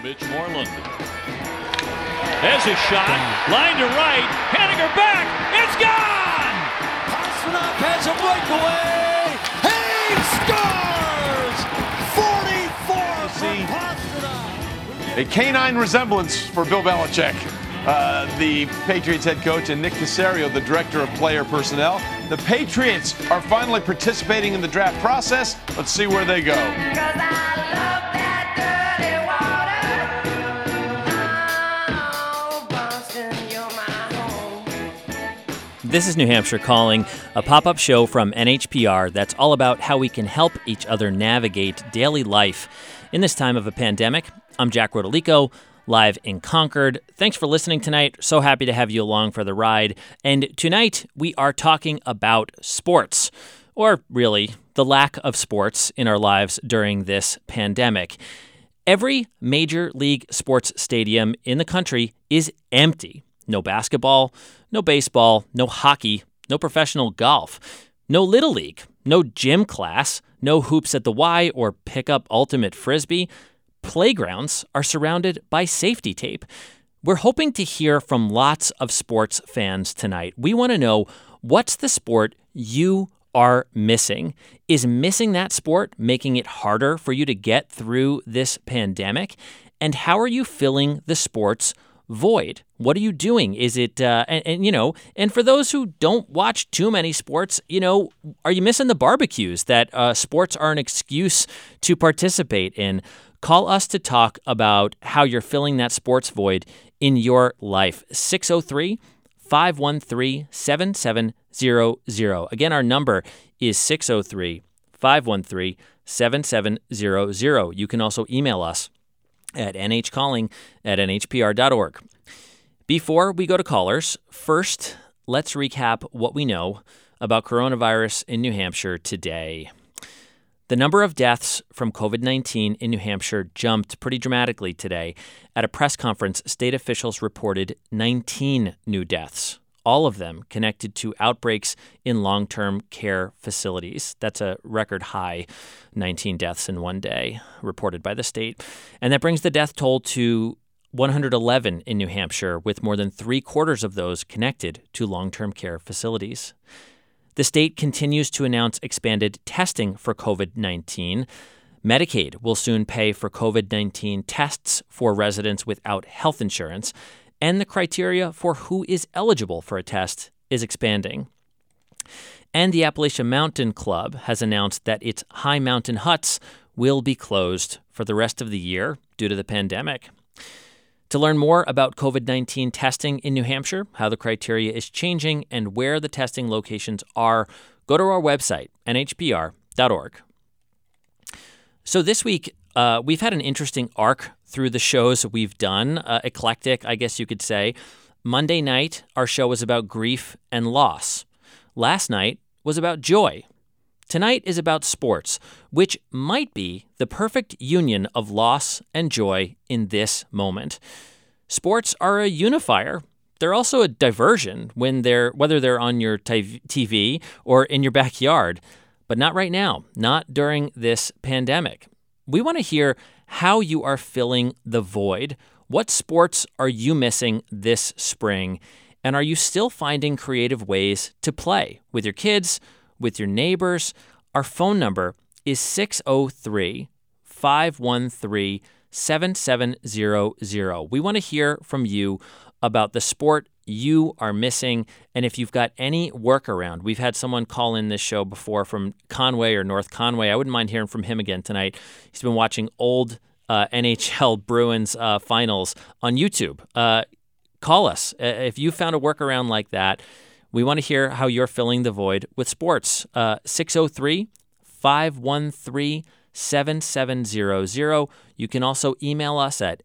Mitch Moreland. There's a shot, line to right, Henniger back, it's gone! Pastrnak has a breakaway, he scores! 44 from Pastrnak. A canine resemblance for Bill Belichick, the Patriots head coach, and Nick Caserio, the director of player personnel. The Patriots are finally participating in the draft process. Let's see where they go. This is New Hampshire Calling, a pop-up show from NHPR that's all about how we can help each other navigate daily life. In this time of a pandemic, I'm Jack Rodolico, live in Concord. Thanks for listening tonight. So happy to have you along for the ride. And tonight, we are talking about sports, or really, the lack of sports in our lives during this pandemic. Every major league sports stadium in the country is empty. No basketball, no baseball, no hockey, no professional golf, no Little League, no gym class, no hoops at the Y or pickup ultimate frisbee. Playgrounds are surrounded by safety tape. We're hoping to hear from lots of sports fans tonight. We want to know, what's the sport you are missing? Is missing that sport making it harder for you to get through this pandemic? And how are you filling the sports void? What are you doing? Is it, and for those who don't watch too many sports, are you missing the barbecues that sports are an excuse to participate in? Call us to talk about how you're filling that sports void in your life. 603-513-7700. Again, our number is 603-513-7700. You can also email us at nhcalling@nhpr.org. Before we go to callers, first, let's recap what we know about coronavirus in New Hampshire today. The number of deaths from COVID-19 in New Hampshire jumped pretty dramatically today. At a press conference, state officials reported 19 new deaths, all of them connected to outbreaks in long-term care facilities. That's a record high, 19 deaths in one day, reported by the state. And that brings the death toll to 111 in New Hampshire, with more than 3/4 of those connected to long-term care facilities. The state continues to announce expanded testing for COVID-19. Medicaid will soon pay for COVID-19 tests for residents without health insurance, and the criteria for who is eligible for a test is expanding. And the Appalachian Mountain Club has announced that its high mountain huts will be closed for the rest of the year due to the pandemic. To learn more about COVID-19 testing in New Hampshire, how the criteria is changing, and where the testing locations are, go to our website, nhpr.org. So this week, we've had an interesting arc through the shows we've done, eclectic, I guess you could say. Monday night, our show was about grief and loss. Last night was about joy. Tonight is about sports, which might be the perfect union of loss and joy in this moment. Sports are a unifier. They're also a diversion whether they're on your TV or in your backyard, but not right now, not during this pandemic. We want to hear how you are filling the void. What sports are you missing this spring? And are you still finding creative ways to play with your kids, with your neighbors? Our phone number is 603-513-7700. We want to hear from you about the sport you are missing, and if you've got any workaround. We've had someone call in this show before from Conway or North Conway. I wouldn't mind hearing from him again tonight. He's been watching old NHL Bruins finals on YouTube. Call us if you found a workaround like that. We want to hear how you're filling the void with sports. 603-513-7700. You can also email us at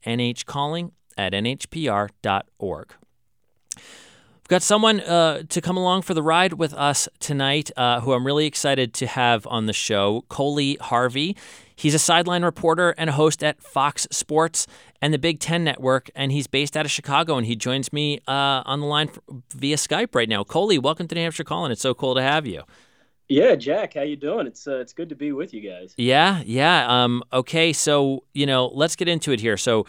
nhcalling@nhpr.org. We've got someone to come along for the ride with us tonight who I'm really excited to have on the show, Coley Harvey. He's a sideline reporter and a host at Fox Sports and the Big Ten Network, and he's based out of Chicago, and he joins me on the line via Skype right now. Coley, welcome to New Hampshire Calling. It's so cool to have you. Yeah, Jack, how you doing? It's good to be with you guys. Yeah. Okay, so let's get into it here. So,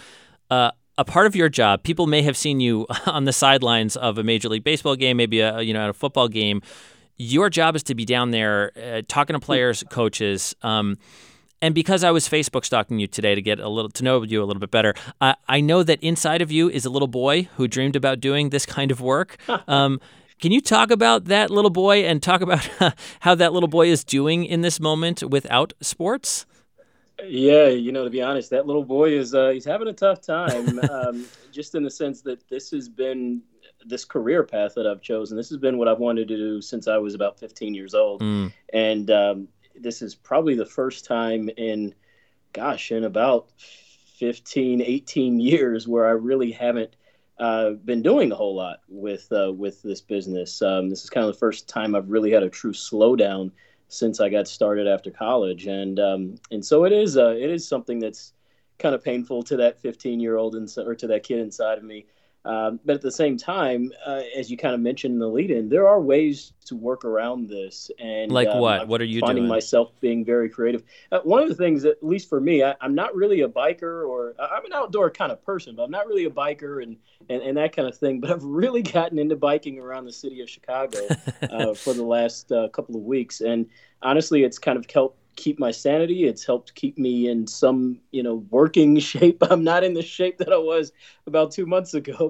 a part of your job, people may have seen you on the sidelines of a Major League Baseball game, maybe at a football game. Your job is to be down there talking to players, coaches. And because I was Facebook stalking you today to get to know you a little bit better, I know that inside of you is a little boy who dreamed about doing this kind of work. Can you talk about that little boy and talk about how that little boy is doing in this moment without sports? Yeah, to be honest, that little boy is he's having a tough time, just in the sense that this has been this career path that I've chosen. This has been what I've wanted to do since I was about 15 years old. And this is probably the first time in about 15, 18 years where I really haven't been doing a whole lot with this business. This is kind of the first time I've really had a true slowdown since I got started after college, and so it is something that's kind of painful to that 15-year-old or to that kid inside of me. But at the same time, as you kind of mentioned in the lead-in, there are ways to work around this. And like what? What are you finding doing? Myself being very creative. One of the things, at least for me, I'm not really a biker, or I'm an outdoor kind of person, but I'm not really a biker and that kind of thing. But I've really gotten into biking around the city of Chicago for the last couple of weeks. And honestly, it's kind of helped keep my sanity. It's helped keep me in some, working shape. I'm not in the shape that I was about 2 months ago,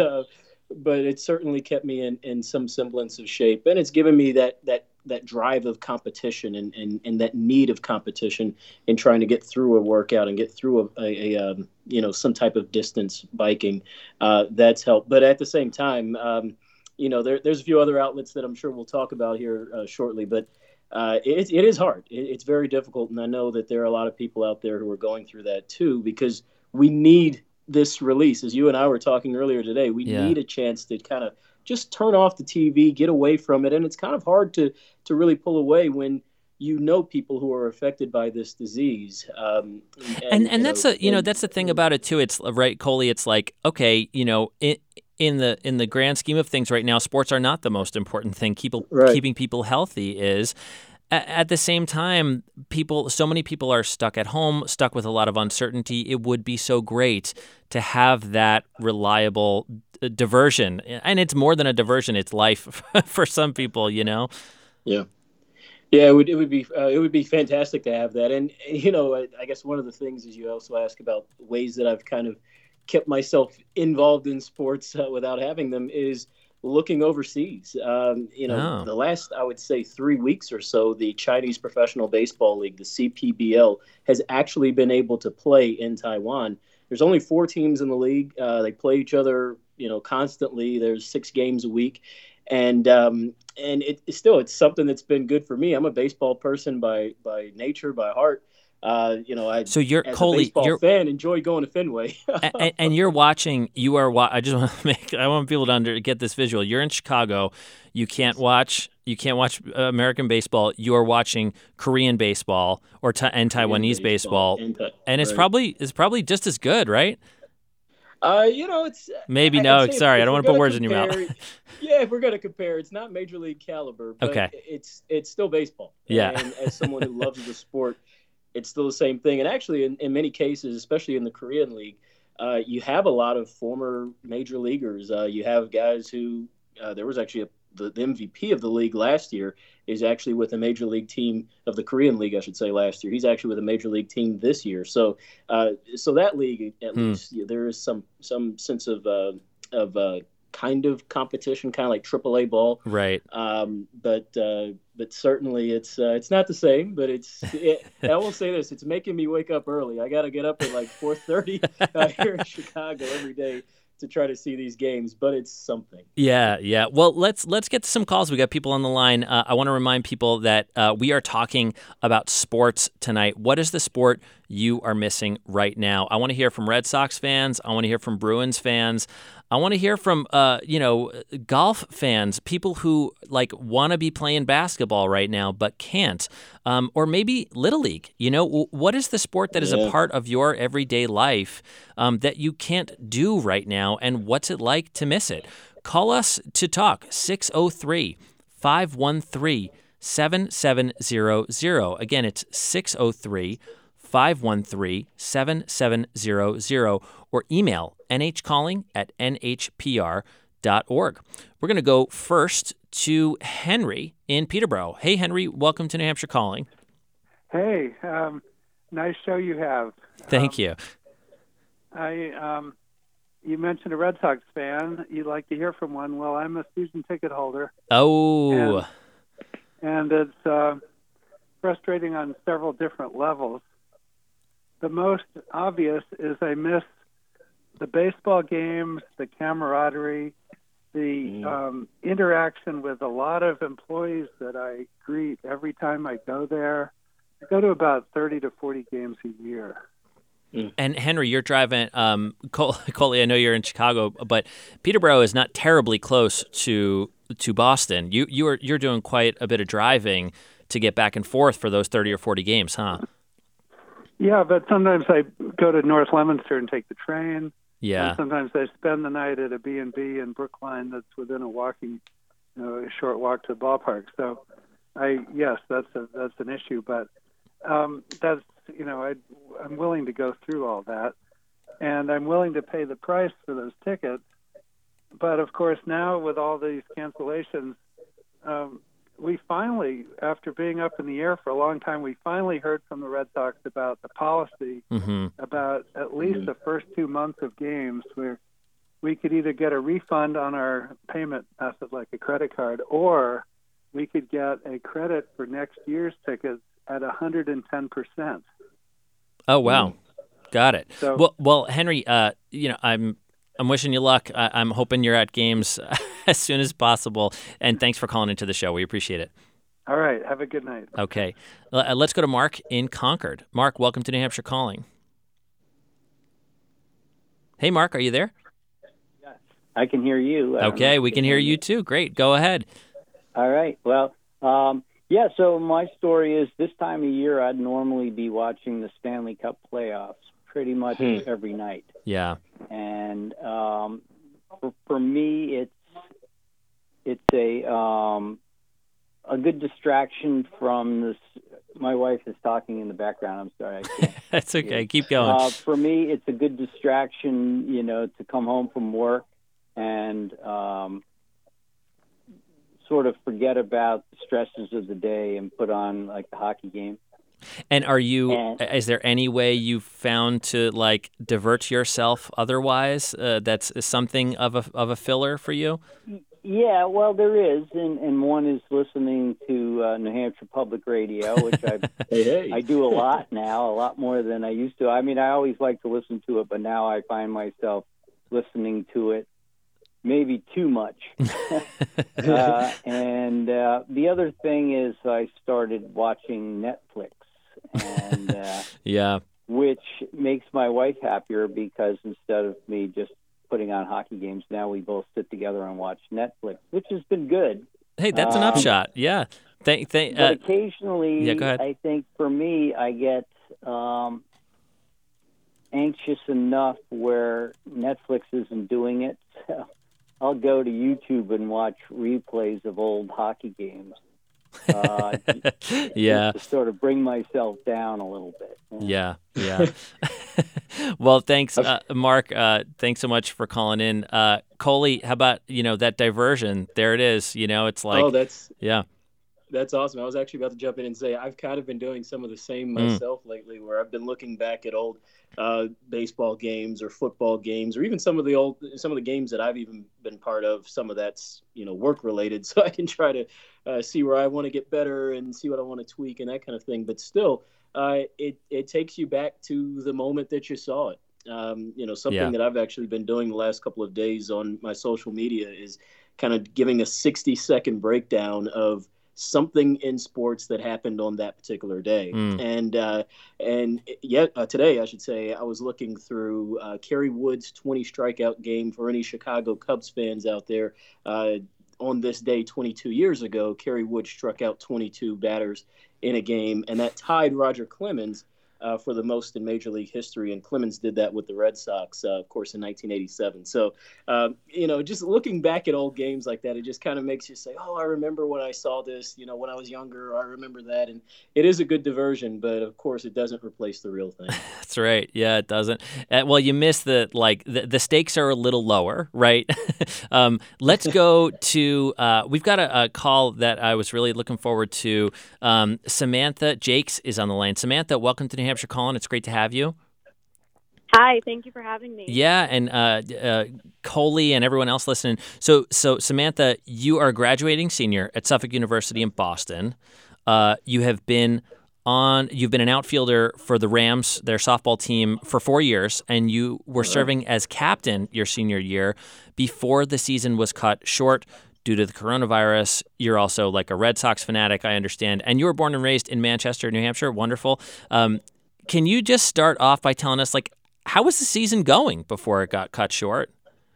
but it certainly kept me in some semblance of shape. And it's given me that drive of competition and that need of competition in trying to get through a workout and get through a some type of distance biking. That's helped. But at the same time, there's a few other outlets that I'm sure we'll talk about here shortly, but it is hard. It's very difficult, and I know that there are a lot of people out there who are going through that too, because we need this release. As you and I were talking earlier today, we need a chance to kind of just turn off the TV, get away from it, and it's kind of hard to really pull away when people who are affected by this disease. And that's that's the thing about it too. It's right, Coley. It's like, okay, in the grand scheme of things right now, sports are not the most important thing. Keeping people healthy is. At the same time, so many people are stuck at home, stuck with a lot of uncertainty. It would be so great to have that reliable diversion. And it's more than a diversion. It's life for some people, Yeah. Yeah, it would be fantastic to have that. And, I guess one of the things is you also ask about ways that I've kind of kept myself involved in sports without having them is looking overseas. The last, I would say, 3 weeks or so, the Chinese Professional Baseball League, the CPBL, has actually been able to play in Taiwan. There's only 4 teams in the league. They play each other, constantly. There's 6 games a week. And it's something that's been good for me. I'm a baseball person by nature, by heart. So you're as Coley, a baseball fan, enjoy going to Fenway. and you're watching. I just want to I want people to get this visual. You're in Chicago. You can't watch American baseball. You are watching Korean baseball and Taiwanese baseball, and it's probably just as good, right? It's maybe no. Sorry, I don't want to put words in your mouth. Yeah, if we're going to compare, it's not major league caliber, but it's still baseball. Yeah. And as someone who loves the sport, it's still the same thing. And actually, in many cases, especially in the Korean League, you have a lot of former major leaguers. You have guys who there was actually the MVP of the league last year is actually with a major league team of the Korean League, I should say, last year. He's actually with a major league team this year. So that league, at least, there is some sense of kind of competition, kind of like AAA ball, right? But certainly it's not the same. But I will say this: it's making me wake up early. I got to get up at like 4:30 here in Chicago every day to try to see these games, but it's something. Yeah. Well, let's get to some calls. We got people on the line. I want to remind people that we are talking about sports tonight. What is the sport you are missing right now? I want to hear from Red Sox fans. I want to hear from Bruins fans. I want to hear from golf fans, people who want to be playing basketball right now but can't, or maybe Little League. What is the sport that is a part of your everyday life that you can't do right now, and what's it like to miss it? Call us to talk, 603-513-6766. 603-513-7700. Again, it's 603-513-7700, or email nhcalling@nhpr.org. We're going to go first to Henry in Peterborough. Hey, Henry, welcome to New Hampshire Calling. Hey, nice show you have. Thank you. You mentioned a Red Sox fan. You'd like to hear from one. Well, I'm a season ticket holder. Oh. And it's frustrating on several different levels. The most obvious is I miss the baseball games, the camaraderie, the interaction with a lot of employees that I greet every time I go there. I go to about 30 to 40 games a year. And Henry, you're driving. Coley, I know you're in Chicago, but Peterborough is not terribly close to Boston. You're doing quite a bit of driving to get back and forth for those 30 or 40 games, huh? Yeah, but sometimes I go to North Leominster and take the train. Yeah. And sometimes I spend the night at a B&B in Brookline that's within a short walk to the ballpark. So, yes, that's an issue, but that's. I'm willing to go through all that, and I'm willing to pay the price for those tickets. But of course, now with all these cancellations, we finally, after being up in the air for a long time, we finally heard from the Red Sox about the policy about at least the first 2 months of games where we could either get a refund on our payment method like a credit card, or we could get a credit for next year's tickets at 110%. Oh, wow. Got it. So, well, Henry, I'm wishing you luck. I'm hoping you're at games as soon as possible. And thanks for calling into the show. We appreciate it. All right. Have a good night. Okay. Let's go to Mark in Concord. Mark, welcome to New Hampshire Calling. Hey, Mark, are you there? Yes, I can hear you. Okay, we can hear you too. Great. Go ahead. All right. Well, so my story is this time of year I'd normally be watching the Stanley Cup playoffs pretty much every night. Yeah. And for me, it's a good distraction from this. My wife is talking in the background. I'm sorry. I can't. That's okay. Keep going. For me, it's a good distraction, to come home from work and sort of forget about the stresses of the day and put on like the hockey game. And is there any way you've found to like divert yourself otherwise? That's something of a filler for you? Yeah, well, there is, and one is listening to New Hampshire Public Radio, which I do a lot now, a lot more than I used to. I mean, I always like to listen to it, but now I find myself listening to it maybe too much. And the other thing is I started watching Netflix, and yeah, which makes my wife happier because instead of me just putting on hockey games, now we both sit together and watch Netflix, which has been good. Hey, that's an upshot. Yeah. But occasionally, yeah, go ahead. I think for me, I get anxious enough where Netflix isn't doing it. So I'll go to YouTube and watch replays of old hockey games. Yeah. To sort of bring myself down a little bit. Yeah. Well, thanks, Mark. Thanks so much for calling in. Coley, how about, that diversion? There it is. It's like, that's awesome. I was actually about to jump in and say I've kind of been doing some of the same myself lately, where I've been looking back at old baseball games or football games, or even some of the games that I've even been part of. Some of that's work related, so I can try to see where I want to get better and see what I want to tweak and that kind of thing. But still, it takes you back to the moment that you saw it. Something that I've actually been doing the last couple of days on my social media is kind of giving a 60-second breakdown of something in sports that happened on that particular day. Today, I should say, I was looking through Kerry Wood's 20 strikeout game. For any Chicago Cubs fans out there, on this day 22 years ago, Kerry Wood struck out 22 batters in a game, and that tied Roger Clemens for the most in Major League history, and Clemens did that with the Red Sox, of course, in 1987. So, just looking back at old games like that, it just kind of makes you say, oh, I remember when I saw this, when I was younger, I remember that. And it is a good diversion, but of course it doesn't replace the real thing. That's right. Yeah, it doesn't. Well, you miss the stakes are a little lower, right? Let's go to, we've got a call that I was really looking forward to. Samantha Jakes is on the line. Samantha, welcome to New Hampshire Calling. It's great to have you. Hi, thank you for having me. Yeah, and Coley and everyone else listening. So Samantha, you are a graduating senior at Suffolk University in Boston. You've been an outfielder for the Rams, their softball team, for 4 years, and you were serving as captain your senior year before the season was cut short due to the coronavirus. You're also like a Red Sox fanatic, I understand, and you were born and raised in Manchester, New Hampshire. Wonderful. Can you just start off by telling us, how was the season going before it got cut short?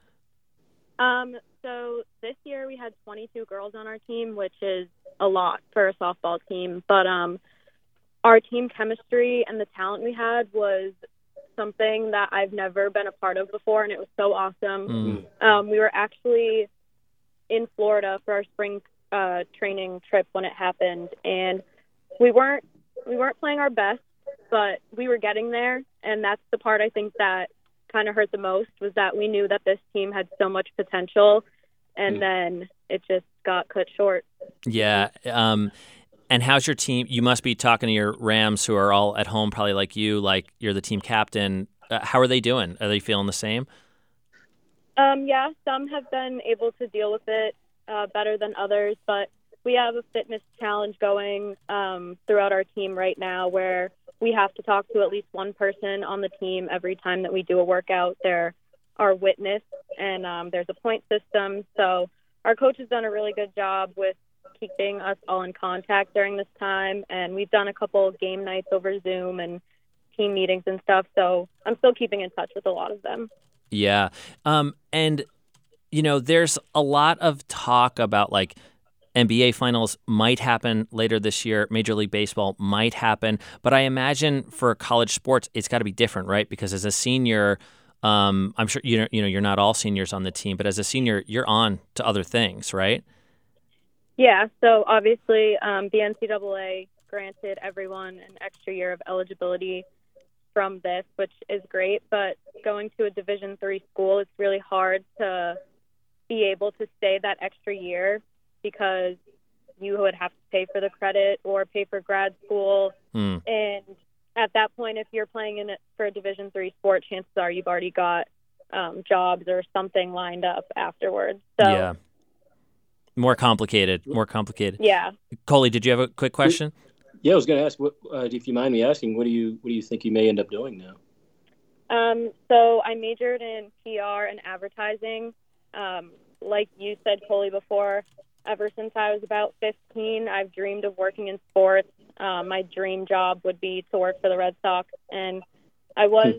So this year we had 22 girls on our team, which is a lot for a softball team. But our team chemistry and the talent we had was something that I've never been a part of before, and it was so awesome. We were actually in Florida for our spring training trip when it happened, and we weren't playing our best, but we were getting there, and that's the part I think that kind of hurt the most, was that we knew that this team had so much potential, and then it just got cut short. Yeah. And how's your team? You must be talking to your Rams, who are all at home, probably like you're the team captain. How are they doing? Are they feeling the same? Yeah, some have been able to deal with it better than others, but we have a fitness challenge going throughout our team right now, where we have to talk to at least one person on the team every time that we do a workout. They're our witness, and there's a point system. So our coach has done a really good job with keeping us all in contact during this time, and we've done a couple of game nights over Zoom and team meetings and stuff. So I'm still keeping in touch with a lot of them. Yeah. And, there's a lot of talk about NBA finals might happen later this year. Major League Baseball might happen. But I imagine for college sports, it's got to be different, right? Because as a senior, I'm sure, you're not all seniors on the team, but as a senior, you're on to other things, right? Yeah. So obviously the NCAA granted everyone an extra year of eligibility from this, which is great. But going to a Division III school, it's really hard to be able to stay that extra year, because you would have to pay for the credit or pay for grad school. And at that point, if you're playing for a Division III sport, chances are you've already got jobs or something lined up afterwards. So, yeah. More complicated. Yeah. Coley, did you have a quick question? Yeah, I was going to ask, if you mind me asking, what do you think you may end up doing now? So I majored in PR and advertising. Like you said, Coley, before, ever since I was about 15, I've dreamed of working in sports. My dream job would be to work for the Red Sox, and I was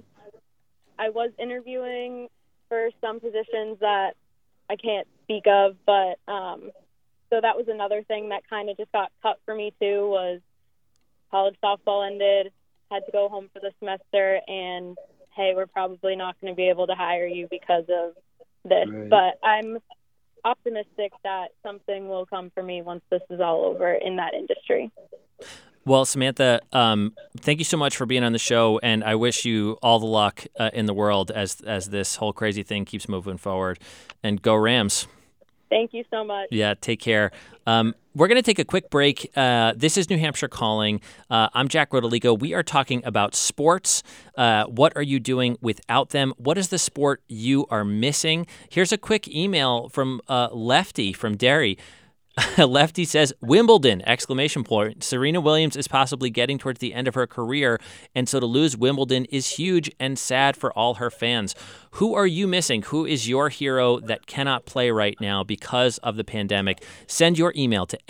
interviewing for some positions that I can't speak of, but so that was another thing that kind of just got cut for me too. Was college softball ended, had to go home for the semester, and hey, we're probably not going to be able to hire you because of this. Right. But I'm optimistic that something will come for me once this is all over in that industry. Well, Samantha, thank you so much for being on the show, and I wish you all the luck in the world as this whole crazy thing keeps moving forward. And go Rams. Thank you so much. Yeah, take care. We're going to take a quick break. This is New Hampshire Calling. I'm Jack Rodoligo. We are talking about sports. What are you doing without them? What is the sport you are missing? Here's a quick email from Lefty from Derry. Lefty says, Wimbledon, ! Serena Williams is possibly getting towards the end of her career, and so to lose Wimbledon is huge and sad for all her fans. Who are you missing? Who is your hero that cannot play right now because of the pandemic? Send your email to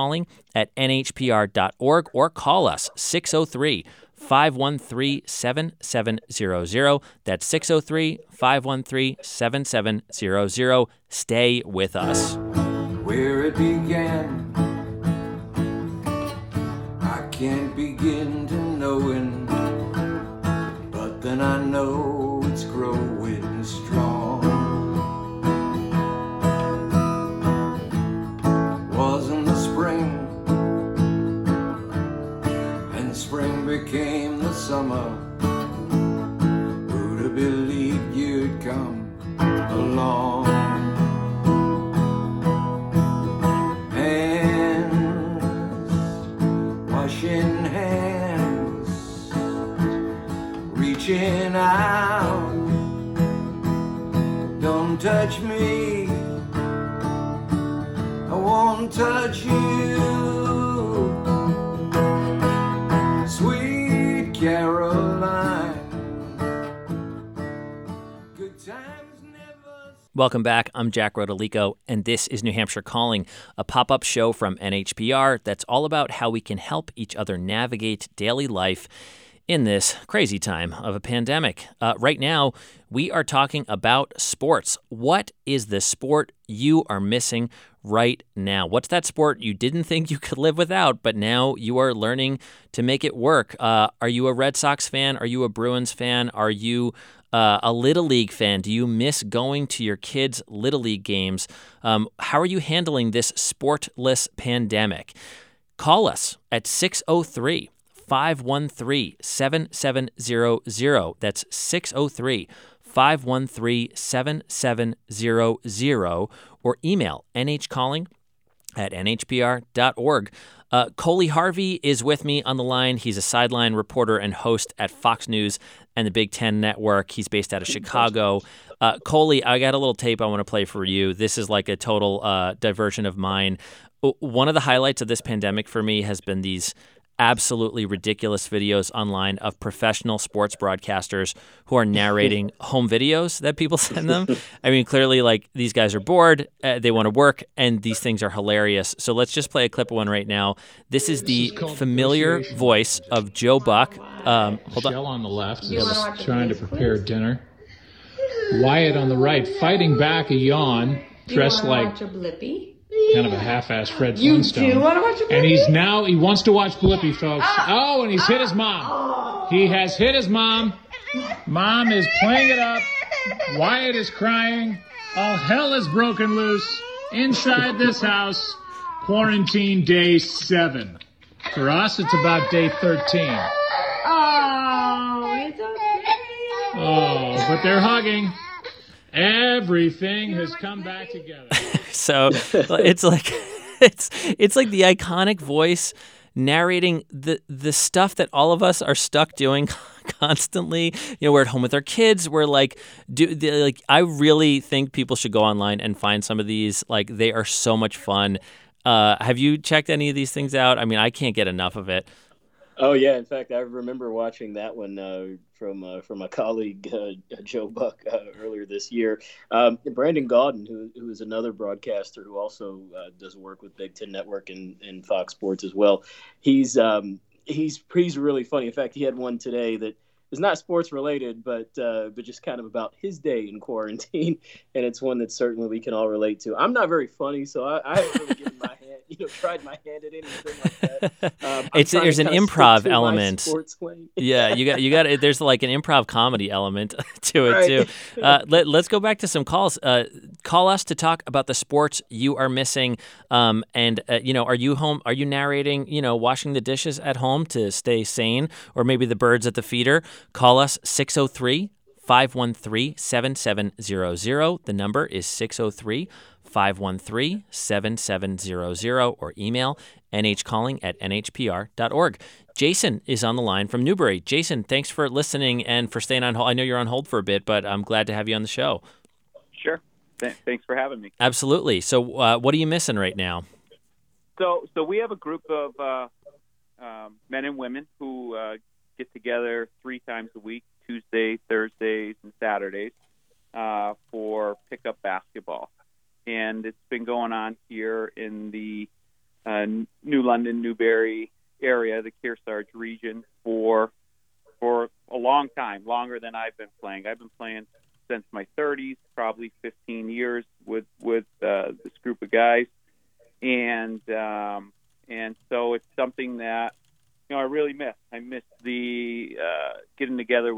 nhcalling@nhpr.org or call us 603-513-7700. That's 603-513-7700. Stay with us. Where it began, I can't begin to knowing then I know it's growing strong. Was in the spring, and the spring became the summer. Who'd have believed you'd come along? Washing hands, reaching out. Don't touch me, I won't touch you. Sweet Caroline, good times never. Welcome back. I'm Jack Rodolico, and this is New Hampshire Calling, a pop-up show from NHPR that's all about how we can help each other navigate daily life in this crazy time of a pandemic. Right now, we are talking about sports. What is the sport you are missing right now? What's that sport you didn't think you could live without, but now you are learning to make it work? Are you a Red Sox fan? Are you a Bruins fan? Are you a Little League fan? Do you miss going to your kids' Little League games? How are you handling this sportless pandemic? Call us at 603-513-7700. That's 603-513-7700, or email nhcalling@nhpr.org. Coley Harvey is with me on the line. He's a sideline reporter and host at Fox News and the Big Ten Network. He's based out of Chicago. Coley, I got a little tape I want to play for you. This is like a total diversion of mine. One of the highlights of this pandemic for me has been these absolutely ridiculous videos online of professional sports broadcasters who are narrating home videos that people send them. I mean, clearly, like, these guys are bored, they want to work, and these things are hilarious. So let's just play a clip of one right now. This is the familiar voice of Joe Buck. Hold Michelle on the left is trying to prepare dinner. Wyatt on the right, fighting back a yawn, dressed like kind of a half-assed Fred Flintstone. You do want to watch a Blippi? And he wants to watch Blippi, folks. And he's hit his mom. He has hit his mom. Mom is playing it up. Wyatt is crying. All hell is broken loose inside this house. Quarantine day 7. For us, it's about day 13. Oh, it's okay. Oh, but they're hugging. Everything has come back together. So it's like it's like the iconic voice narrating the stuff that all of us are stuck doing constantly. You know, we're at home with our kids. We're like, I really think people should go online and find some of these. Like, they are so much fun. Have you checked any of these things out? I mean, I can't get enough of it. Oh yeah, in fact, I remember watching that one from a colleague, Joe Buck, earlier this year. Brandon Gaudin, who is another broadcaster who also does work with Big Ten Network and Fox Sports as well. He's really funny. In fact, he had one today that is not sports related, but just kind of about his day in quarantine, and it's one that certainly we can all relate to. I'm not very funny, so I haven't really given my hand. Tried my hand at anything like that. There's an improv element. Yeah, you got. There's like an improv comedy element to it too. Let's go back to some calls. Call us to talk about the sports you are missing. Are you home? Are you narrating? Washing the dishes at home to stay sane, or maybe the birds at the feeder? Call us 603-513-7700. The number is 603-513-7700, or email nhcalling@nhpr.org. Jason is on the line from Newbury. Jason, thanks for listening and for staying on hold. I know you're on hold for a bit, but I'm glad to have you on the show. Sure. Thanks for having me. Absolutely. So what are you missing right now? So we have a group of men and women who get together 3 times a week, Tuesdays, Thursdays, and Saturdays, for pickup basketball. And it's been going on here in the New London, Newbury area, the Kearsarge region, for a long time, longer than I've been playing. I've been playing since my 30s, probably 15 years with this group of guys, and so it's something that I really miss. I miss the getting together with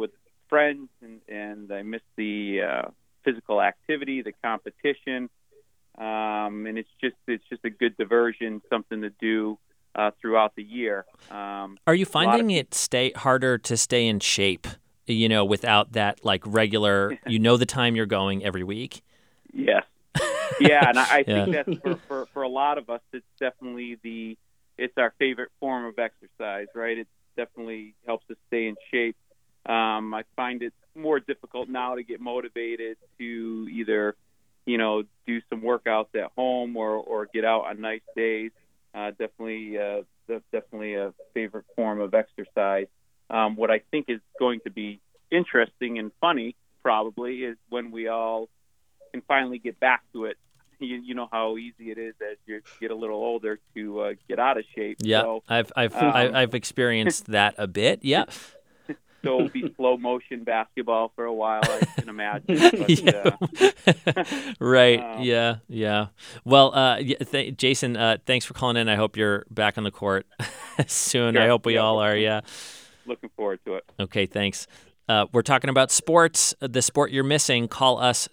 friends, and I miss the physical activity, the competition, and it's just a good diversion, something to do throughout the year. Are you finding it harder to stay in shape, without that regular, the time you're going every week? Yes. Yeah, and I think that's for a lot of us, it's definitely it's our favorite form of exercise, right? It definitely helps us stay in shape. I find it more difficult now to get motivated to either, do some workouts at home or get out on nice days. Definitely a favorite form of exercise. What I think is going to be interesting and funny probably is when we all can finally get back to it. You know how easy it is as you get a little older to get out of shape. Yeah, so, I've experienced that a bit. Yeah. So it'll be slow motion basketball for a while, I can imagine. But, right. Yeah. Well, Jason, thanks for calling in. I hope you're back on the court soon. Sure. I hope we all are. Yeah. Looking forward to it. Okay. Thanks. We're talking about sports. The sport you're missing. Call us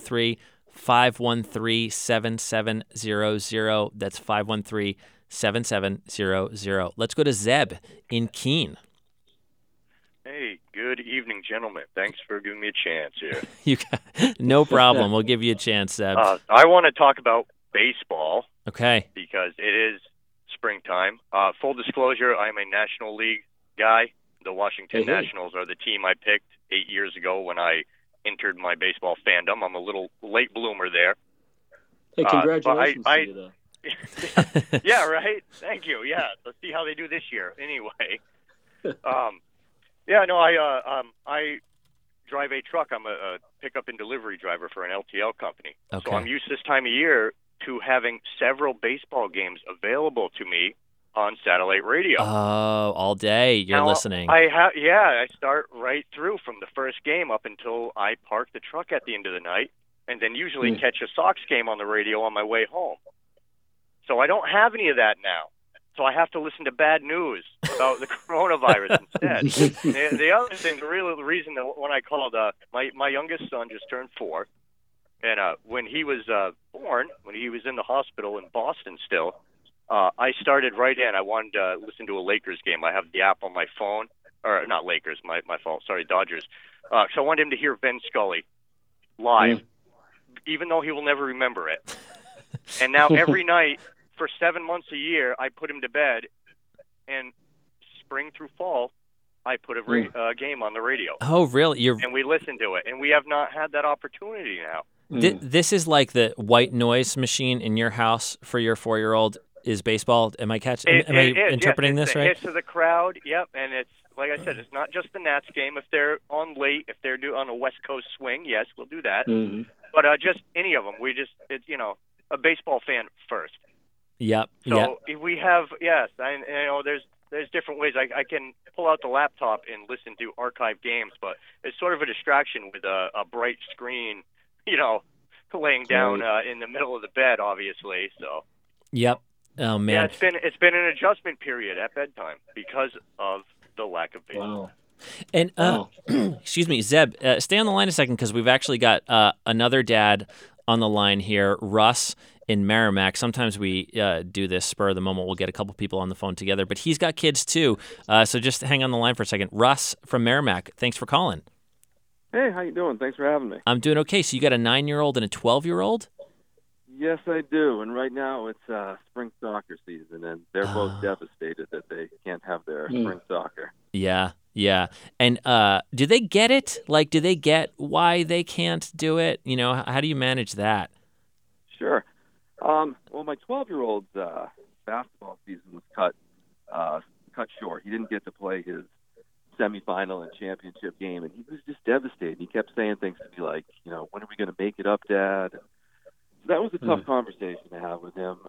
603-513-7700. That's 513-7700. Let's go to Zeb in Keene. Hey, good evening, gentlemen. Thanks for giving me a chance here. No problem. We'll give you a chance, Zeb. I want to talk about baseball. Okay. Because it is springtime. Full disclosure, I'm a National League guy. The Washington Nationals are the team I picked 8 years ago when I entered my baseball fandom. I'm a little late bloomer there. Hey, congratulations to you, though. Yeah, right? Thank you. Yeah, let's see how they do this year. Anyway. I drive a truck. I'm a pickup and delivery driver for an LTL company. Okay. So I'm used this time of year to having several baseball games available to me on satellite radio. Oh, all day you're listening. I start right through from the first game up until I park the truck at the end of the night, and then usually catch a Sox game on the radio on my way home. So I don't have any of that now. So I have to listen to bad news about the coronavirus instead. The other thing, the reason that when I called, my youngest son just turned 4, and when he was born, when he was in the hospital in Boston still, I started right in. I wanted to listen to a Lakers game. I have the app on my phone, or not Lakers, my fault. Sorry, Dodgers. So I wanted him to hear Vin Scully live, even though he will never remember it. And now every night, for 7 months a year, I put him to bed, and spring through fall, I put a game on the radio. Oh, really? And we listen to it, and we have not had that opportunity now. This is like the white noise machine in your house for your 4-year-old is baseball. Am I interpreting this right? It's to the crowd, yep, and it's, like I said, it's not just the Nats game. If they're on late, if they're on a West Coast swing, yes, we'll do that. But just any of them. It's a baseball fan first. Yep. So we have, yes, there's different ways. I can pull out the laptop and listen to archive games, but it's sort of a distraction with a bright screen, laying down in the middle of the bed, obviously. So. Yep. Oh man. Yeah, it's been an adjustment period at bedtime because of the lack of baseball. Wow. And excuse me, Zeb, stay on the line a second because we've actually got another dad on the line here, Russ in Merrimack. Sometimes we do this spur of the moment. We'll get a couple people on the phone together, but he's got kids too. So just hang on the line for a second. Russ from Merrimack, thanks for calling. Hey, how you doing? Thanks for having me. I'm doing okay. So you got a 9-year-old and a 12-year-old? Yes, I do. And right now it's spring soccer season, and they're both devastated that they can't have their spring soccer. Yeah. And do they get it? Like, do they get why they can't do it? How do you manage that? Sure. Well, my 12-year-old's basketball season was cut short. He didn't get to play his semifinal and championship game, and he was just devastated. He kept saying things to me like, when are we going to make it up, Dad? So that was a tough conversation to have with him.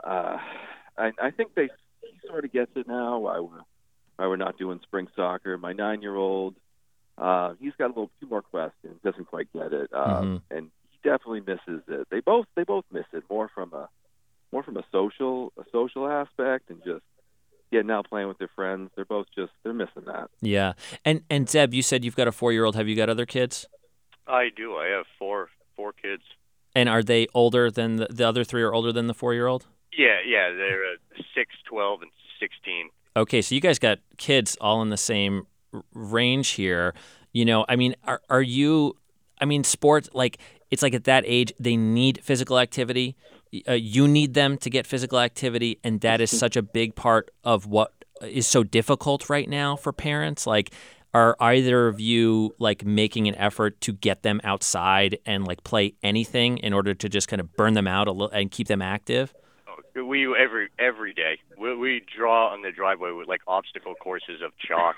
I think he sort of gets it now, why we're not doing spring soccer. My 9-year-old, he's got a few more questions, doesn't quite get it, and he definitely misses it. They both miss it more from a social aspect and just getting out playing with their friends. They're missing that. Yeah. And Zeb, you said you've got a 4-year-old. Have you got other kids? I do. I have four kids. And are they older than the other 3 are older than the 4-year-old? Yeah. They're 6, 12, and 16. Okay, so you guys got kids all in the same range here. I mean, are you? I mean, sports, like, it's like at that age they need physical activity. You need them to get physical activity, and that is such a big part of what is so difficult right now for parents. Like, are either of you like making an effort to get them outside and like play anything in order to just kind of burn them out a little and keep them active? We every day we draw on the driveway with like obstacle courses of chalk,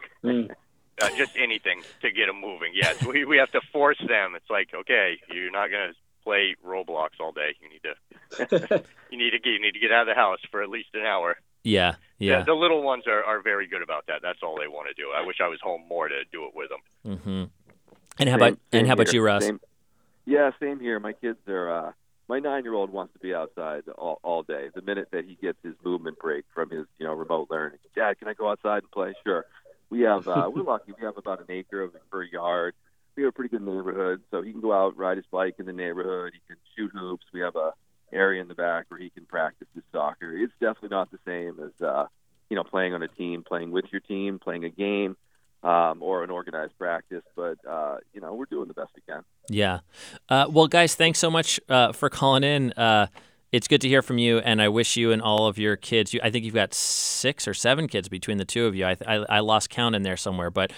just anything to get them moving. Yes, we have to force them. It's like, okay, you're not gonna play Roblox all day. You need to get out of the house for at least an hour. Yeah. The little ones are very good about that. That's all they want to do. I wish I was home more to do it with them. Mm-hmm. And how about you, Russ? Same here. My kids are. My 9-year-old wants to be outside all day. The minute that he gets his movement break from his remote learning, Dad, can I go outside and play? Sure. We have we're lucky. We have about an acre per yard. We have a pretty good neighborhood, so he can go out, ride his bike in the neighborhood. He can shoot hoops. We have a area in the back where he can practice his soccer. It's definitely not the same as playing on a team, playing with your team, playing a game, or an organized practice. But we're doing the best we can. Yeah. Well, guys, thanks so much for calling in. It's good to hear from you, and I wish you and all of your kids. I think you've got 6 or 7 kids between the two of you. I lost count in there somewhere, but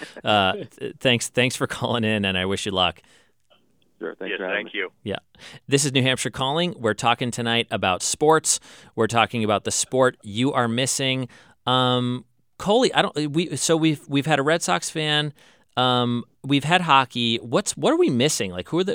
thanks for calling in, and I wish you luck. Sure, thank you. Yeah. This is New Hampshire Calling. We're talking tonight about sports. We're talking about the sport you are missing. Coley, we've had a Red Sox fan. We've had hockey. What are we missing? Like, what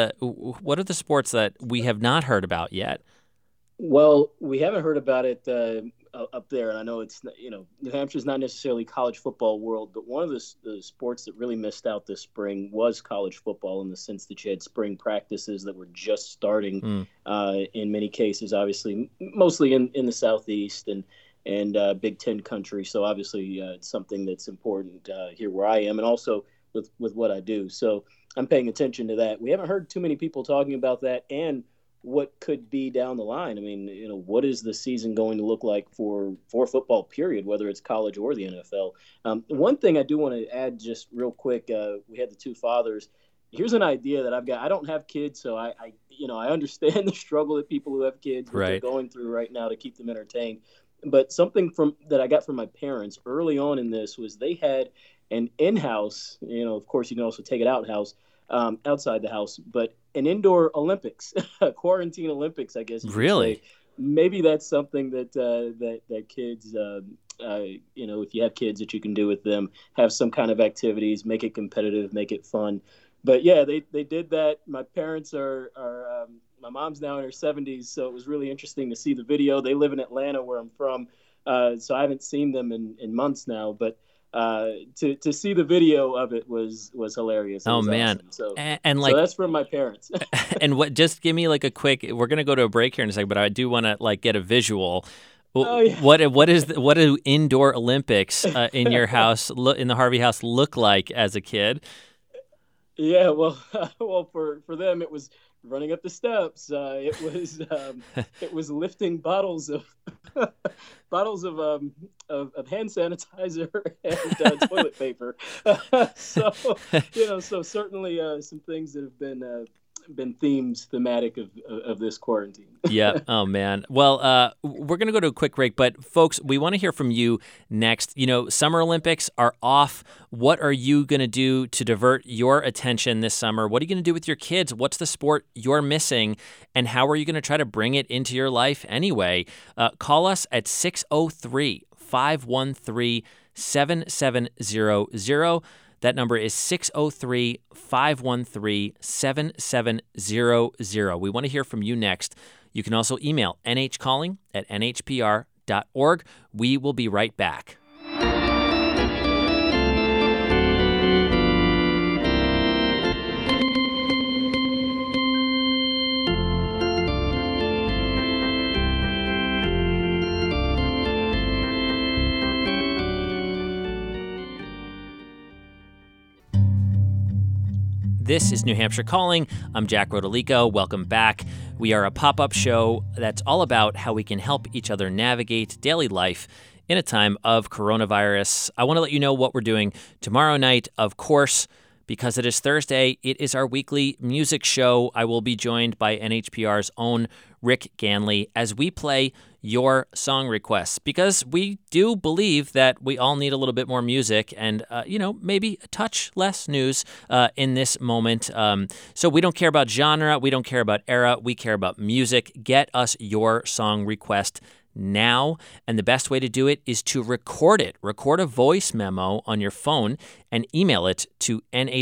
are the sports that we have not heard about yet? Well, we haven't heard about it up there, and I know it's New Hampshire's not necessarily college football world, but one of the sports that really missed out this spring was college football, in the sense that you had spring practices that were just starting. In many cases, obviously, mostly in the Southeast and Big Ten country. So obviously, it's something that's important here where I am, and also with what I do. So I'm paying attention to that. We haven't heard too many people talking about that and what could be down the line. I mean, what is the season going to look like for football, period, whether it's college or the NFL? One thing I do want to add just real quick, we had the two fathers. Here's an idea that I've got. I don't have kids, so I understand the struggle that people who have kids are going through right now to keep them entertained. But something that I got from my parents early on in this was they had an in-house, of course you can also take it outside the house, but an indoor Olympics, a quarantine Olympics, I guess. Really? Maybe that's something that kids, if you have kids, that you can do with them, have some kind of activities, make it competitive, make it fun. But yeah, they did that. My parents are my mom's now in her 70s, so it was really interesting to see the video. They live in Atlanta, where I'm from, so I haven't seen them in months now, but to see the video of it was hilarious. Oh man! Awesome. So that's from my parents. And just give me like a quick. We're gonna go to a break here in a second, but I do want to like get a visual. Oh, yeah. What do indoor Olympics in your house in the Harvey house look like as a kid? Yeah, well, for them it was running up the steps. It was lifting bottles of hand sanitizer and toilet paper. So certainly some things that have been thematic of this quarantine. Yeah. Oh man. Well, we're gonna go to a quick break, but folks, we want to hear from you next. Summer Olympics are off. What are you gonna do to divert your attention this summer? What are you gonna do with your kids? What's the sport you're missing, and how are you gonna try to bring it into your life anyway? Call us at 603-513-7700. That number is 603-513-7700. We want to hear from you next. You can also email nhcalling@nhpr.org. We will be right back. This is New Hampshire Calling. I'm Jack Rodolico. Welcome back. We are a pop-up show that's all about how we can help each other navigate daily life in a time of coronavirus. I want to let you know what we're doing tomorrow night, of course. Because it is Thursday, it is our weekly music show. I will be joined by NHPR's own Rick Ganley as we play your song requests. Because we do believe that we all need a little bit more music and, maybe a touch less news in this moment. So we don't care about genre. We don't care about era. We care about music. Get us your song request now, and the best way to do it is to record it. Record a voice memo on your phone and email it to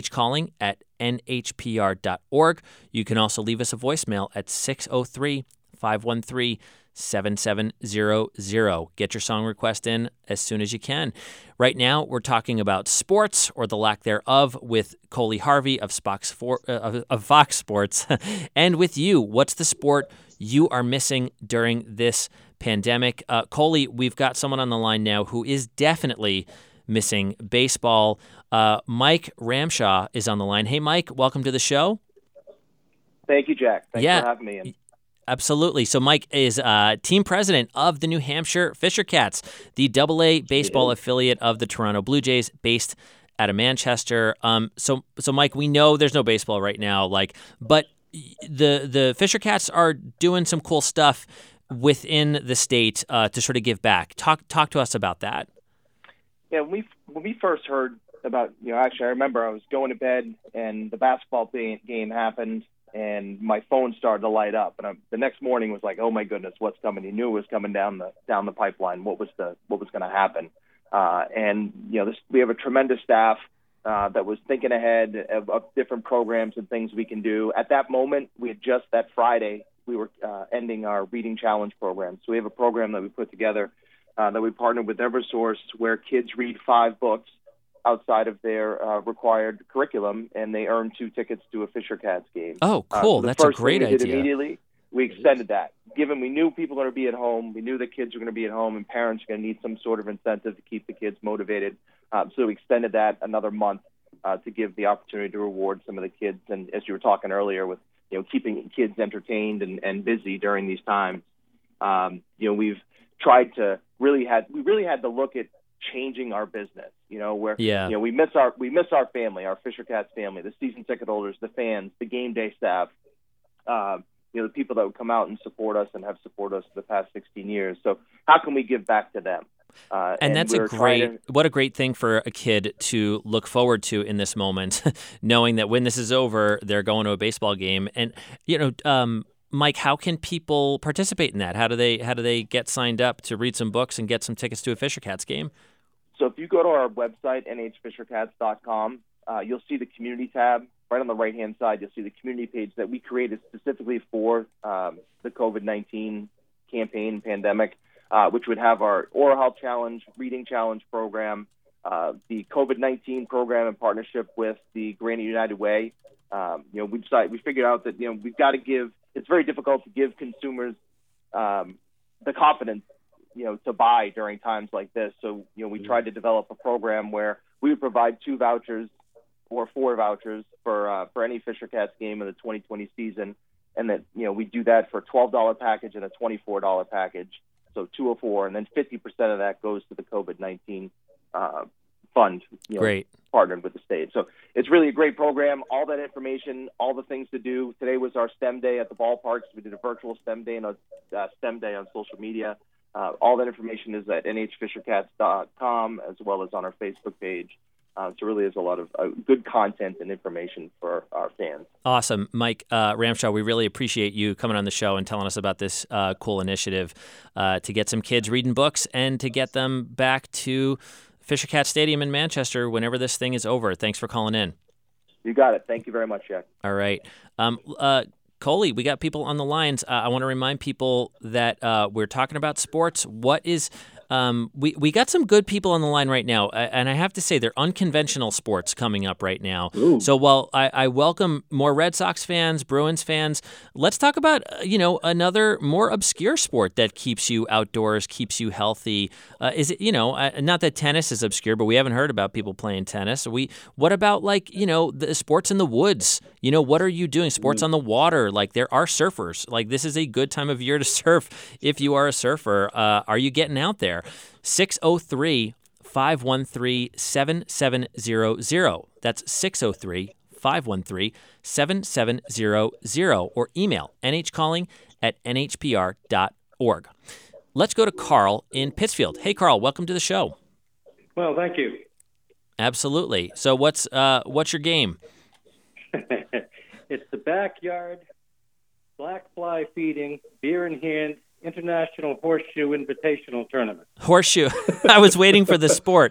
nhcalling@nhpr.org. You can also leave us a voicemail at 603-513-7700. Get your song request in as soon as you can. Right now, we're talking about sports, or the lack thereof, with Coley Harvey of Fox Sports. And with you, what's the sport you are missing during this pandemic? Coley, we've got someone on the line now who is definitely missing baseball. Mike Ramshaw is on the line. Hey, Mike, welcome to the show. Thank you, Jack. Thanks for having me. Absolutely. So Mike is team president of the New Hampshire Fisher Cats, the AA baseball affiliate of the Toronto Blue Jays, based out of Manchester. So Mike, we know there's no baseball right now, but the Fisher Cats are doing some cool stuff within the state to sort of give back. Talk to us about that. Yeah, when we first heard about, actually I remember I was going to bed and the basketball game happened and my phone started to light up, and the next morning was like, oh my goodness, what's coming? He knew it was coming down the pipeline. What was going to happen? We have a tremendous staff that was thinking ahead of different programs and things we can do. At that moment, we had just that Friday, we were ending our Reading Challenge program. So we have a program that we put together that we partnered with Eversource, where kids read 5 books outside of their required curriculum, and they earn 2 tickets to a Fisher Cats game. Oh, cool. So that's a great idea. Immediately, we extended that. Given we knew people were going to be at home, we knew the kids were going to be at home, and parents are going to need some sort of incentive to keep the kids motivated. So we extended that another month to give the opportunity to reward some of the kids. And as you were talking earlier, with keeping kids entertained and busy during these times, we've tried to really had to look at changing our business. We miss our family, our Fisher Cats family, the season ticket holders, the fans, the game day staff. The people that would come out and support us and have supported us for the past 16 years. So how can we give back to them? And that's what a great thing for a kid to look forward to in this moment, knowing that when this is over, they're going to a baseball game. And, Mike, how can people participate in that? How do they get signed up to read some books and get some tickets to a Fisher Cats game? So if you go to our website, nhfishercats.com, you'll see the community tab. Right on the right-hand side, you'll see the community page that we created specifically for the COVID-19 campaign pandemic, which would have our Oral Health Challenge, Reading Challenge program, the COVID-19 program in partnership with the Granite United Way. We figured out that we've got to give. It's very difficult to give consumers the confidence to buy during times like this. So we tried to develop a program where we would provide 2 vouchers or 4 vouchers for any Fisher Cats game in the 2020 season, and that we do that for a $12 package and a $24 package, so 2 or 4, and then 50% of that goes to the COVID-19 fund. Great. Partnered with the state, so it's really a great program. All that information, all the things to do. Today was our STEM day at the ballparks. We did a virtual STEM day and a STEM day on social media. All that information is at nhfishercats.com as well as on our Facebook page. So really is a lot of good content and information for our fans. Awesome. Mike Ramshaw, we really appreciate you coming on the show and telling us about this cool initiative to get some kids reading books and to get them back to Fisher Cat Stadium in Manchester whenever this thing is over. Thanks for calling in. You got it. Thank you very much, Jack. All right. Coley, we got people on the lines. I want to remind people that we're talking about sports. What is We got some good people on the line right now, and I have to say they're unconventional sports coming up right now. Ooh. So while I welcome more Red Sox fans, Bruins fans, let's talk about another more obscure sport that keeps you outdoors, keeps you healthy. Is it not that tennis is obscure, but we haven't heard about people playing tennis. What about the sports in the woods? What are you doing? Sports on the water? Like there are surfers. Like this is a good time of year to surf if you are a surfer. Are you getting out there? 603-513-7700. That's 603-513-7700. Or email nhcalling@nhpr.org. Let's go to Carl in Pittsfield. Hey, Carl, welcome to the show. Well, thank you. Absolutely. So what's your game? It's the backyard, black fly feeding, beer in hand, International Horseshoe Invitational Tournament. Horseshoe. I was waiting for the sport.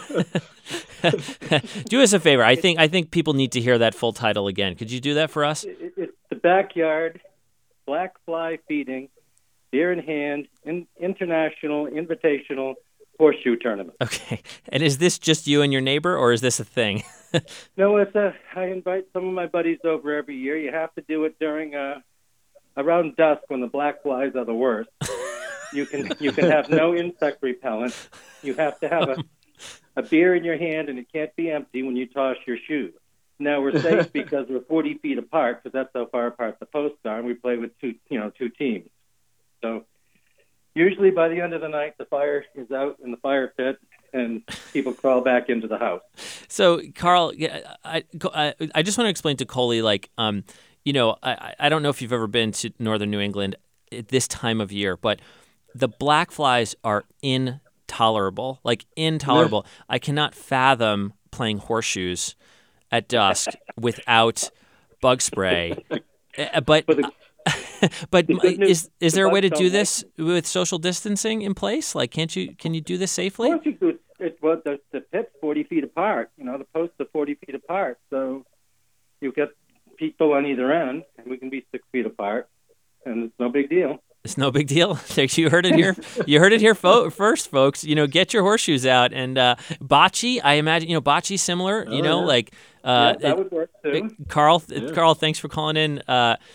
Do us a favor. I think people need to hear that full title again. Could you do that for us? It's the backyard, black fly feeding, beer in hand, International Invitational Horseshoe Tournament. Okay. And is this just you and your neighbor, or is this a thing? No, I invite some of my buddies over every year. You have to do it during around dusk when the black flies are the worst. You can have no insect repellent. You have to have a beer in your hand, and it can't be empty when you toss your shoes. Now we're safe because we're 40 feet apart, because that's how far apart the posts are, and we play with two teams. So usually by the end of the night, the fire is out in the fire pit, and people crawl back into the house. So, Carl, I just want to explain to Coley, I don't know if you've ever been to northern New England at this time of year, but the black flies are intolerable. Intolerable. Yeah. I cannot fathom playing horseshoes at dusk without bug spray. But is there a way to do this with social distancing in place? Can you do this safely? Of course you do. The pit's 40 feet apart. The posts are 40 feet apart, so you've got people on either end, and we can be 6 feet apart, and it's no big deal. It's no big deal. You heard it here. You heard it here first, folks. Get your horseshoes out. And bocce, I imagine, bocce similar. That would work too. Carl, thanks for calling in.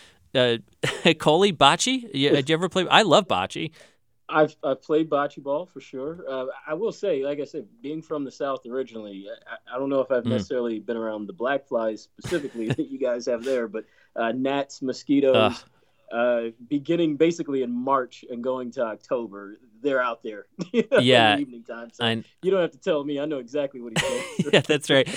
Coley, bocce. Did you ever play? I love bocce. I've played bocce ball for sure. I will say, like I said, being from the South originally, I don't know if I've necessarily been around the black flies specifically that you guys have there, but gnats, mosquitoes, beginning basically in March and going to October, they're out there. Yeah, in the evening time. So you don't have to tell me. I know exactly what he's saying. Yeah, that's right.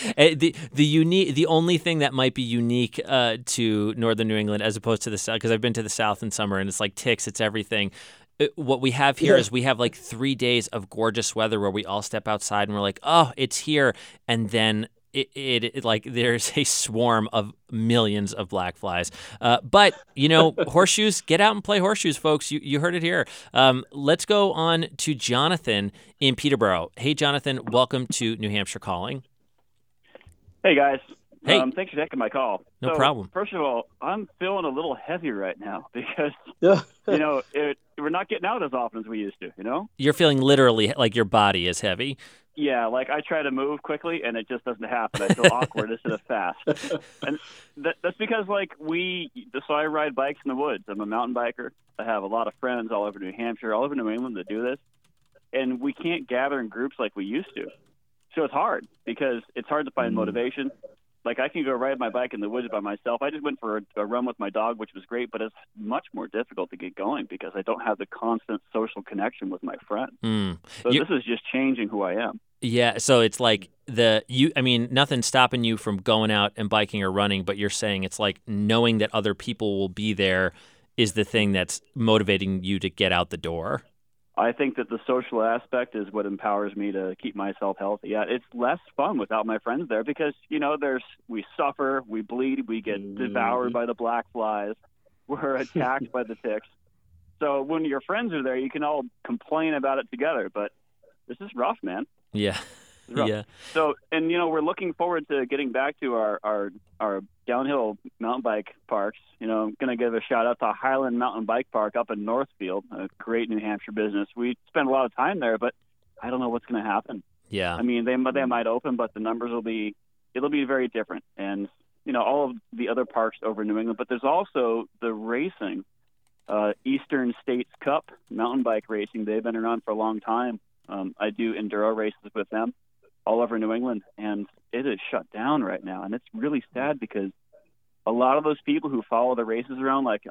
The only thing that might be unique to northern New England as opposed to the South, because I've been to the South in summer and it's like ticks, it's everything. What we have here is we have 3 days of gorgeous weather where we all step outside and we're like, oh, it's here. And then it there's a swarm of millions of black flies. But, horseshoes, get out and play horseshoes, folks. You heard it here. Let's go on to Jonathan in Peterborough. Hey, Jonathan, welcome to New Hampshire Calling. Hey, guys. Hey. Thanks for taking my call. No problem. First of all, I'm feeling a little heavy right now because, we're not getting out as often as we used to, You're feeling literally like your body is heavy. Yeah, I try to move quickly, and it just doesn't happen. I feel awkward instead of fast. And that's because, so I ride bikes in the woods. I'm a mountain biker. I have a lot of friends all over New Hampshire, all over New England that do this. And we can't gather in groups like we used to. So it's hard because it's hard to find motivation. I can go ride my bike in the woods by myself. I just went for a run with my dog, which was great, but it's much more difficult to get going because I don't have the constant social connection with my friends. So this is just changing who I am. Yeah, so it's nothing's stopping you from going out and biking or running, but you're saying it's knowing that other people will be there is the thing that's motivating you to get out the door. I think that the social aspect is what empowers me to keep myself healthy. Yeah, it's less fun without my friends there because, we suffer, we bleed, we get devoured by the black flies, we're attacked by the ticks. So when your friends are there, you can all complain about it together, but this is rough, man. Yeah. Yeah. So, and we're looking forward to getting back to our downhill mountain bike parks. I'm going to give a shout out to Highland Mountain Bike Park up in Northfield, a great New Hampshire business. We spend a lot of time there, but I don't know what's going to happen. Yeah. I mean, they might open, but the numbers it'll be very different. And, all of the other parks over New England, but there's also the racing, Eastern States Cup mountain bike racing. They've been around for a long time. I do enduro races with them all over New England, and it is shut down right now. And it's really sad because a lot of those people who follow the races around like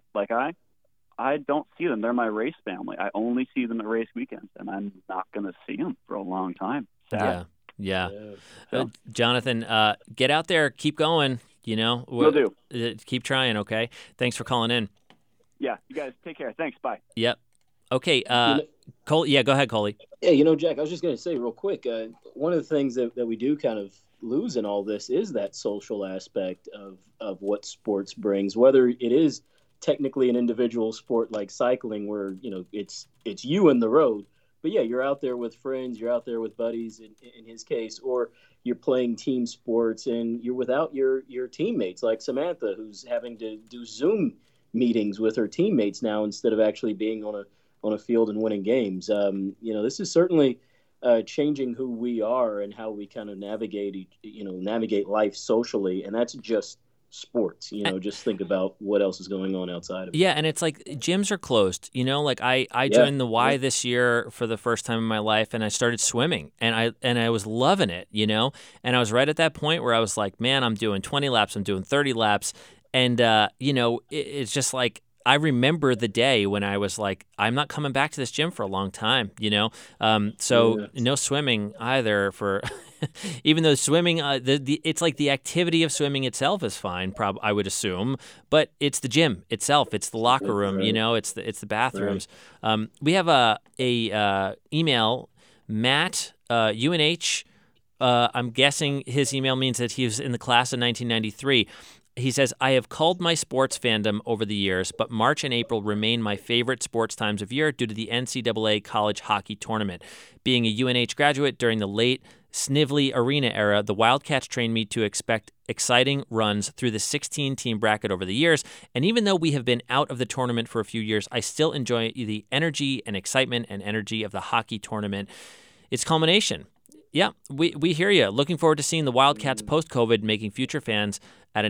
I don't see them. They're my race family. I only see them at race weekends, and I'm not going to see them for a long time. Sad. Yeah. Jonathan, get out there. Keep going. Will do. Keep trying, okay? Thanks for calling in. Yeah, you guys take care. Thanks. Bye. Yep. Okay, Cole. Yeah, go ahead, Coley. Yeah, Jack, I was just going to say real quick, one of the things that we do kind of lose in all this is that social aspect of what sports brings, whether it is technically an individual sport like cycling where, it's you and the road. But yeah, you're out there with friends, you're out there with buddies in his case, or you're playing team sports and you're without your teammates like Samantha, who's having to do Zoom meetings with her teammates now instead of actually being on a field and winning games. This is certainly changing who we are and how we kind of navigate life socially. And that's just sports, just think about what else is going on outside of it. Yeah, and it's like gyms are closed, I joined the Y this year for the first time in my life, and I started swimming, and I was loving it, and I was right at that point where I was like, man, I'm doing 20 laps, I'm doing 30 laps, and it's just like I remember the day when I was like, I'm not coming back to this gym for a long time, no swimming either for even though swimming, it's like the activity of swimming itself is fine, I would assume, but it's the gym itself, it's the locker room, right. It's the bathrooms. Right. We have a email, Matt, UNH. I'm guessing his email means that he was in the class of 1993. He says, I have culled my sports fandom over the years, but March and April remain my favorite sports times of year due to the NCAA college hockey tournament. Being a UNH graduate during the late Snively Arena era, the Wildcats trained me to expect exciting runs through the 16-team bracket over the years, and even though we have been out of the tournament for a few years, I still enjoy the energy and excitement and energy of the hockey tournament. Its culmination. Yeah, we hear you. Looking forward to seeing the Wildcats post-COVID making future fans at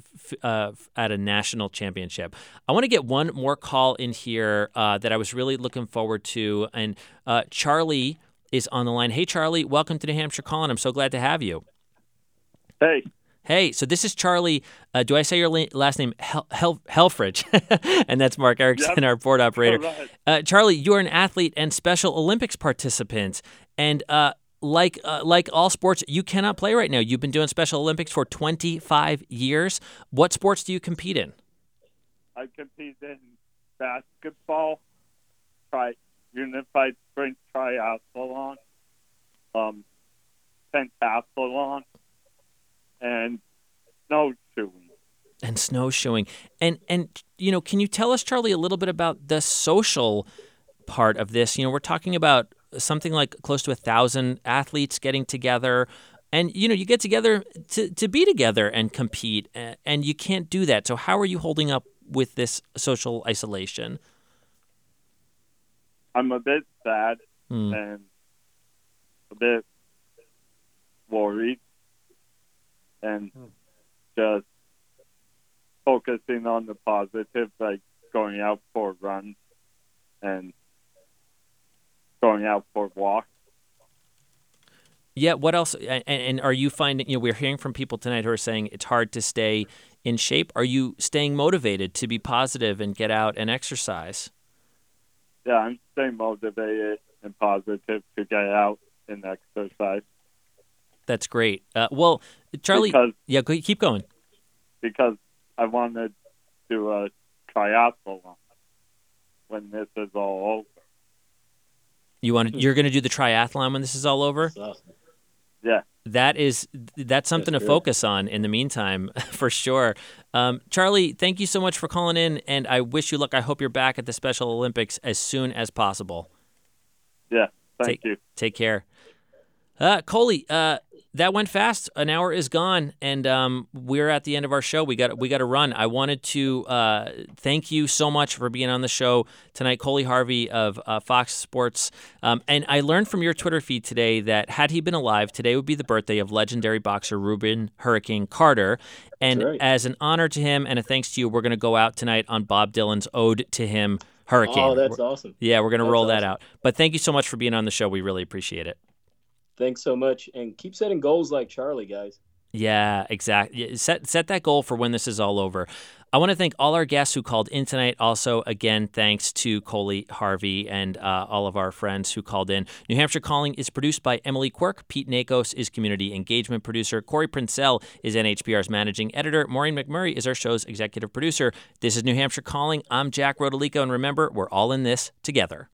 a national championship. I want to get one more call in here that I was really looking forward to, and Charlie is on the line. Hey, Charlie, welcome to New Hampshire Calling. I'm so glad to have you. Hey. Hey, so this is Charlie. Do I say your last name? Helfrich. And that's Mark Erickson, our board operator. Right. Charlie, you're an athlete and Special Olympics participant. And like all sports, you cannot play right now. You've been doing Special Olympics for 25 years. What sports do you compete in? I compete in basketball, unified sprint triathlon, pentathlon, and snowshoeing. And can you tell us, Charlie, a little bit about the social part of this? We're talking about something like close to 1,000 athletes getting together, and you get together to be together and compete, and you can't do that. So how are you holding up with this social isolation? I'm a bit sad and a bit worried, and just focusing on the positive, like going out for runs and going out for walks. Yeah, what else? And are you finding, we're hearing from people tonight who are saying it's hard to stay in shape. Are you staying motivated to be positive and get out and exercise? Yeah, I'm staying motivated and positive to get out and exercise. That's great. Well, Charlie, keep going. Because I want to do a triathlon when this is all over. You're going to do the triathlon when this is all over? Yeah. That's something to focus on in the meantime, for sure. Charlie, thank you so much for calling in, and I wish you luck. I hope you're back at the Special Olympics as soon as possible. Yeah, thank you. Take care. Coley, that went fast. An hour is gone, and we're at the end of our show. We got to run. I wanted to thank you so much for being on the show tonight, Coley Harvey of Fox Sports. And I learned from your Twitter feed today that had he been alive, today would be the birthday of legendary boxer Rubin Hurricane Carter. And as an honor to him and a thanks to you, we're going to go out tonight on Bob Dylan's Ode to Him, Hurricane. Oh, that's awesome. Yeah, we're going to roll that out. But thank you so much for being on the show. We really appreciate it. Thanks so much, and keep setting goals like Charlie, guys. Yeah, exactly. Set that goal for when this is all over. I want to thank all our guests who called in tonight. Also, again, thanks to Coley Harvey and all of our friends who called in. New Hampshire Calling is produced by Emily Quirk. Pete Nakos is community engagement producer. Corey Princell is NHPR's managing editor. Maureen McMurray is our show's executive producer. This is New Hampshire Calling. I'm Jack Rodolico, and remember, we're all in this together.